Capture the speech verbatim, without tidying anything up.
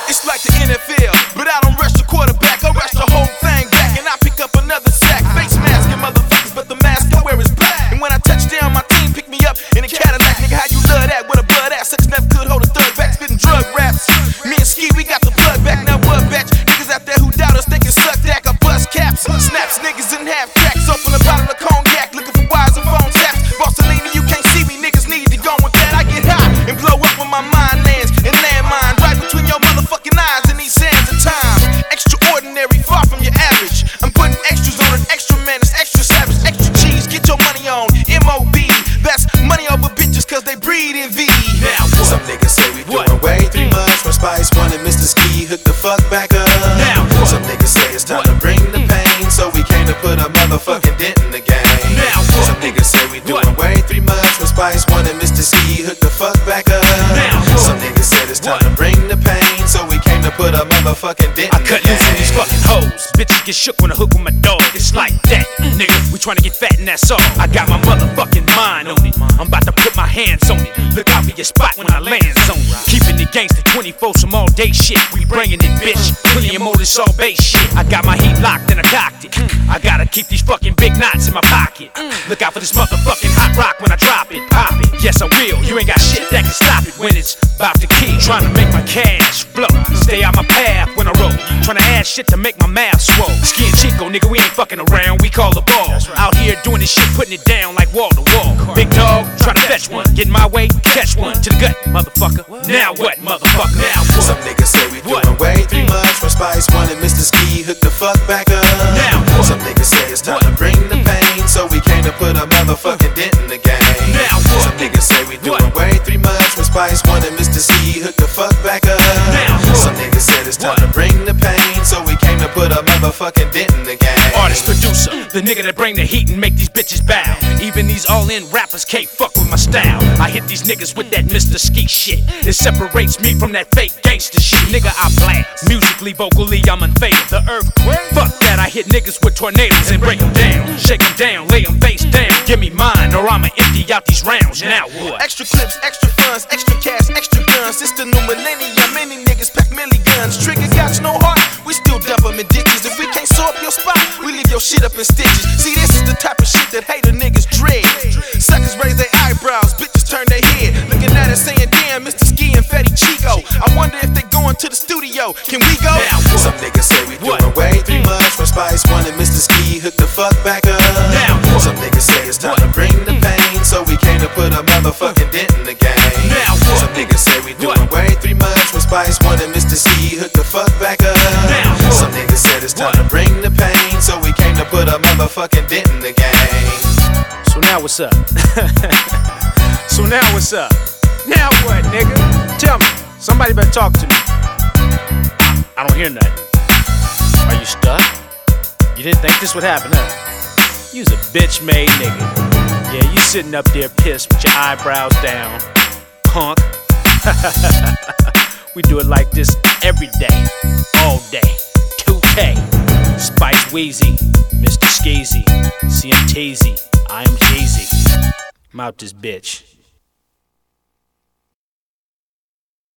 It's like the N F L, but I don't rush the quarterback. I rush the whole thing back, and I pick up another sack. Face masking motherfuckers, but the mask I wear is black. And when I touch down, my team pick me up in a Cadillac. Nigga, how you love that? With a blood ass, such never could hold a third back. Spitting drug raps. Me and Ski, we got the plug back. Now what, batch? Niggas out there who doubt us, thinking suck that. I bust caps, snaps niggas in half cracks. Open a bottle of cognac, looking for wires and phone taps. Bossellini, you can't see me, niggas need to go with that. I get high and blow up when my mind lands and landmine right between your motherfucking eyes in these sands of time. Extraordinary, far from your average. I'm putting extras on an extra man, it's extra savage, extra cheese. Get your money on M O B. That's money over bitches cause they breed in V. Now what? Some niggas say we doing way too much. From Spice One and Mister Ski hook the fuck back up. Now what? Some niggas say it's time to bring the pain, so we came to put a motherfucking dent in the game. Now what? Some niggas say we doing way too much. From Spice One and Mister Ski hook the fuck back up. Now what? Some niggas said it's time to bring the pain, so we came to put a motherfucking dent I in the cut game. loose on these fucking hoes. Bitches get shook when I hook with my dog. It's like that, nigga. We tryna get fat and that's all. I got my motherfucking mind on it. I'm about to put my hands on it. Look out for your spot when I land on it. Keeping it gangsta twenty-four, some all day shit. We bringing it, bitch. Plenty of more, this all base shit. I got my heat locked and I cocked it. I gotta keep these fucking big knots in my pocket. Look out for this motherfucking hot rock when I drop it. Pop it. Yes, I will. You ain't got shit that can stop it when it's about to key. Trying to make my cash flow. Stay out my path when I roll. Trying to add shit to make my math swole. Ski and Chico, nigga, we ain't fucking around. We call the ball. Out here doing this shit, putting it down like wall to wall. Big dog, trying to fetch one. Get in my way, catch one. To the gut, motherfucker. Now what, motherfucker? Now what? Some niggas say we doing way too much. From Spice One and Mister Ski hook the fuck back up. Now what? Some niggas say it's time to bring the pain, so we came to put a motherfucking dent in the game. Now what? Some niggas say we doing way too much. From Spice One and Mister Ski hook the fuck back up. Now what? Some niggas said it's time to bring the pain, so we came to put a motherfucking dent in the game. Artist, producer, the nigga that bring the heat and make these bitches bow. Even these all-in rappers can't fuck with my style. I hit these niggas with that Mister Ski shit. It separates me from that fake gangster shit. Nigga, I blast. Musically, vocally, I'm unfaded. The earthquake. Fuck that, I hit niggas with tornadoes and break them down. Shake them down, lay them face down. Give me mine or I'ma empty out these rounds. Now what? Extra clips, extra funds, extra cash, extra guns. It's the new millennium. Many niggas pack milli guns. Trigger got no heart. We still dump them in ditches. If we can't sew up your spot, we leave your shit up in stitches. See, this is the type of shit that hater niggas dread. Suckers raise their eyebrows, bitches turn their head. Looking at us saying, damn, Mister Ski and Fetty Chico. I wonder if they going to the studio. Can we go? Now Some niggas say we doing way too much. From Spice One and Mister Ski hook the fuck back up. Now Some niggas say it's time to bring the pain, so we came to put a motherfucking dent in the game. Now Some niggas say we doing way too much. From Spice One and Mister Ski hook the fuck back up. Now Some niggas said it's time to bring the pain, so we came to put a motherfucking dent in the game. So now what's up? So now what's up? Now what, nigga? Tell me. Somebody better talk to me. I don't hear nothing. Are you stuck? You didn't think this would happen, huh? You's a bitch-made nigga. Yeah, you sitting up there pissed with your eyebrows down. Punk. We do it like this every day. All day. two K. Spice Wheezy. Mister Skeezy. C M Teezy. I am Jeezy. I'm out this bitch.